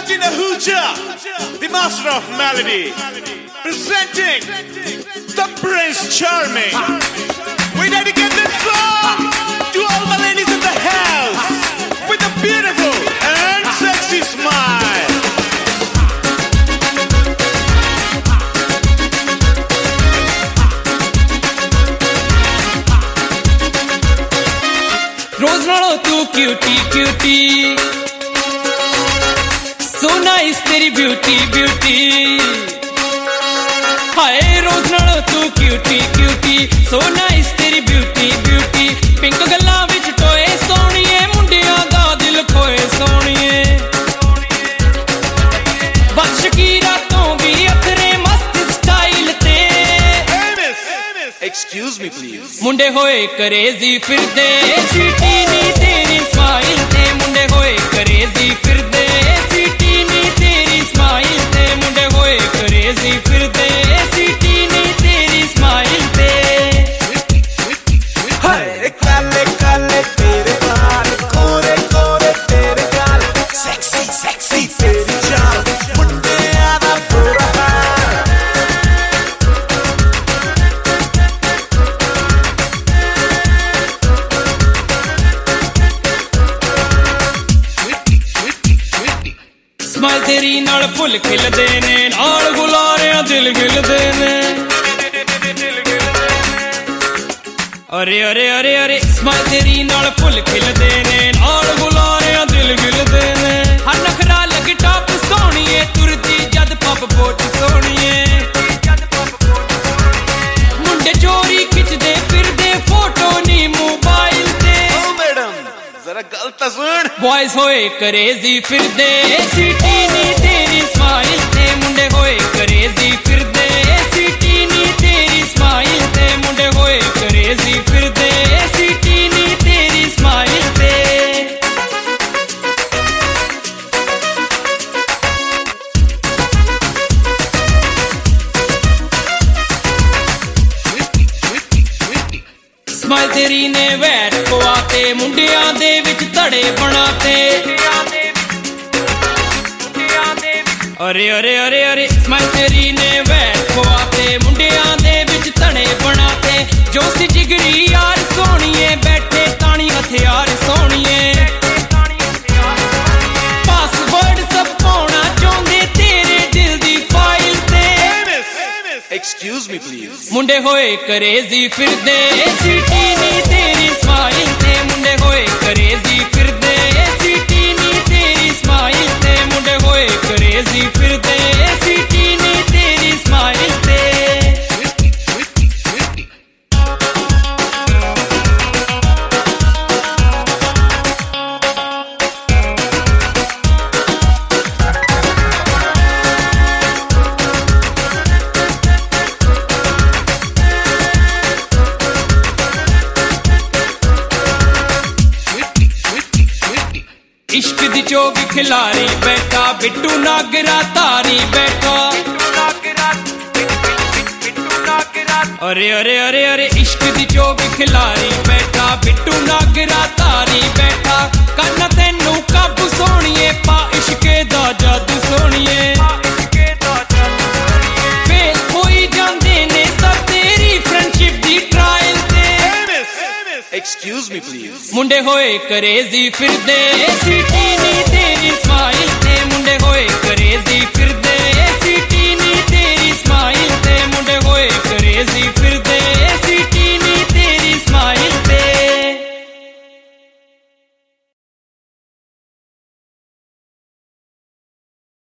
Martina Hooja, the master of melody, presenting the Prince Charming. We dedicate this song to all the ladies in the house with a beautiful and sexy smile. Rose नालों तू cutie cutie, so nice तेरी beauty beauty. हाय rose नालों तू cutie cutie, so nice तेरी beauty beauty. Pink गल्लां विच टोए सोहणीए, मुंडियां दा दिल खोए सोहणीए। बदशकीरा तो भी अखरे मस्त स्टाइल ते। Excuse me please. मुंडे होए करेजी फिरदे, सीटी नी तेरी स्माइल ते। मुंडे होए करेजी फिरदे, सीटी नी तेरी स्माइल ते। मुंडे होए करेजी फिरदे, सीटी नी तेरी स्माइल ते। हाय काले काले तेरे बाल, कोरे कोरे तेरे गाल, सेक्सी सेक्सी तेरी चाल, मुंडे आदा पूरा स्माइल तेरी नाल फुल खिलदे ने, नाल गुलारियां दिल खिलदे ने। अरे अरे अरे अरे स्माइल तेरी नाल फुल खिलदे ने, नाल गुलारियां दिल खिलदे ने। हर नखरा लग टॉप सोहणीए, तुरदी जद पप बोट सोहणीए। मुंडे चोरी खिचदे फिरदे फोटो नी मोबाइल ते। Oh मैडम जरा गलत सुन। बॉयज होए करेजी फिरदे, सीटी नी तेरी स्माइल ते। मुंडे होए करेजी फिरदे, सीटी नी तेरी स्माइल ते। मुंडे होए करेजी फिरदे, सीटी नी तेरी स्माइल ते। स्माइल तेरी ने वैट पवाते, मुंडियां दे विच धड़े बनाते। अरे अरे अरे अरे स्माइल तेरी ने वैट पवाते, मुंडियां दे विच धड़े बनाते। जो सी जिगरी यार सोहणीए, बैठे तानी हथियार सोहणीए। पासवर्ड सब पाउणा चाहुंदे तेरे दिल दी फाइल ते। Excuse me please. मुंडे होए करेजी फिरदे, सीटी नी तेरी स्माइल ते। मुंडे होए करेजी फिरदे, सीटी नी तेरी स्माइल ते। मुंडे होए करेजी फिरदे, सीटी नी तेरी स्माइल ते। इश्क दी चोग खिलारी बैठा, बिट्टू नागरा तारी बैठा। अरे अरे अरे अरे इश्क दी चोग खिलारी बैठा, बिट्टू नागरा तारी बैठा। कन्न तेनू काबू सोहणीए, पा इश्के दा जादू सोहणीए। फेल होई जांदे ने सब तेरी फ्रेंडशिप दी ट्रायल ते। Excuse me please. मुंडे होए करेजी फिरदे, सीटी